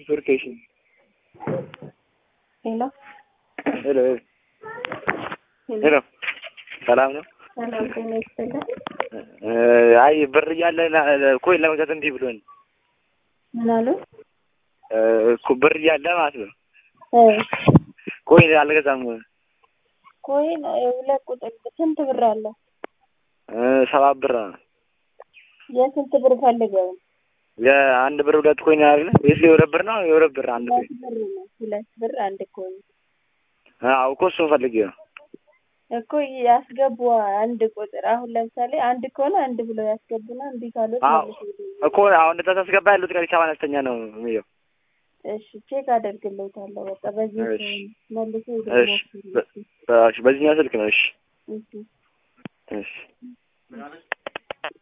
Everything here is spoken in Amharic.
ኔትወርኬሽን ሄሎ ሄሎ ሄሎ ሰላም ነው? ሰላም ጤና ይስጥልኝ። አይ ብር እያለ ኮይን ለመግዛት እንዲህ ብሎኝ ምን አሉ? እኮ ብር እያለ ማለት ነው። ኮይን አልገዛም። ኮይን ሁለት ቁጥር ስንት ብር አለው? 7 ብር ነው። የስንት ብር ፈልገው? የአንድ ብር ሁለት ኮይን አይደል? ወይስ የሁለት ብር ነው? የሁለት ብር አንድ ኮይን። ሁለት ብር አንድ ኮይን። አዎ እኮ እሱን ፈልጌ ነው እኮ ያስገቡ አንድ ቁጥር። አሁን ለምሳሌ አንድ ከሆነ አንድ ብለው ያስገቡና እንዴ ካሉት ማለት ነው እኮ አሁን እንደዛ ታስገባ ያሉት ቀሪ ሰባ አነስተኛ ነው የሚለው። እሺ ቼክ አደርግልዎታለሁ። በቃ በዚህ መልሶ እሺ በዚህኛው ስልክ ነው። እሺ እሺ እሺ